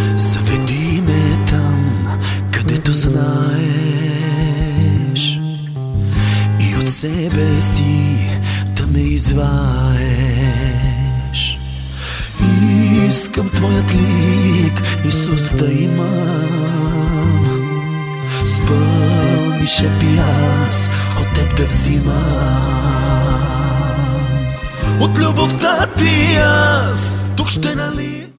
Заведи ме там, където знаеш, и от себе си да ме изваеш. Искам твоят лик, Исус, да имам. Спълни шепи аз от теб да взимам. От любовта ти аз тук ще налия.